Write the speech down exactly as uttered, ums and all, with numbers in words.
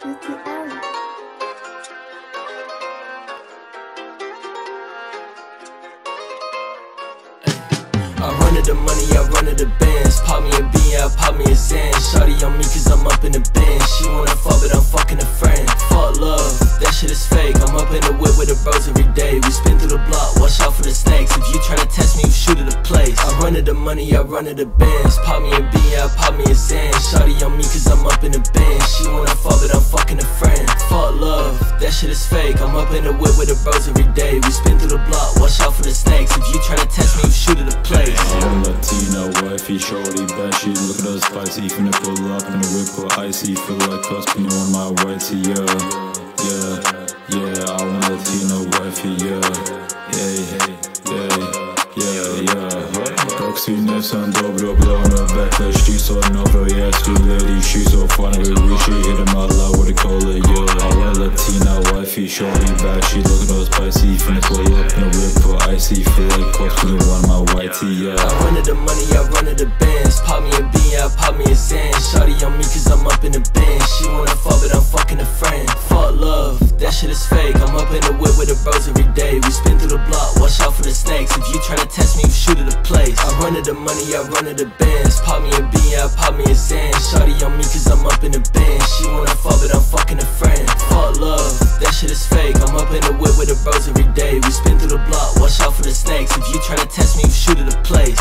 I run to the money, I run to the bands. Pop me a bean, I pop me a Zan. Shawty on me cause I'm up in the band. She wanna fuck but I'm fucking a friend. Fuck love, that shit is fake. I'm up in the whip with the bros every day. We spin through the block, watch out for the snakes. If you tryna test me, you shoot at the place. I run to the money, I run to the bands. Pop me a bean, I pop me a Zan. Shawty on me cause I'm up in the band. She wanna fuck but I'm fucking a friend. Fuck love, that shit is fake. I'm up in the whip with the bros every day. We spin through the block, watch out for the snakes. If you tryna test me, you shoot at the place. I'm Latina, wifey, shorty, bad shit. Look at us spicy, finna pull up in the whip, put icy. Feel like cusping on my whitey, yeah, yeah, yeah. I want Latina, wifey, yeah, yeah, yeah, yeah, yeah. Toksine sen dobro blowna back, she's so novo, yeah, sweet lady, she's so fun. We wish she hit him out loud, what they call it, yeah. I want Latina, wifey, shorty, bad shit. Look at us spicy, finna pull up in the whip, put icy. Feel like cusping on my whitey, yeah. I run to the money, I run to the bands. Pop me a bean, I pop me a Zan. Shawty on me cause I'm up in the band. She wanna fuck but I'm fucking a friend. Fuck love, that shit is fake. I'm up in the whip with the bros every day. We spin through the block, watch out for the snakes. If you tryna test me, you shoot at the place. I run to the money, I run to the bands. Pop me a bean, I pop me a Zan. Shawty on me cause I'm up in the band. She wanna fuck but I'm fucking a friend. Fuck love, that shit is fake. I'm up in the whip with the bros every day. We spin through the block, watch out for the snakes. If you tryna test me, you shoot at the place.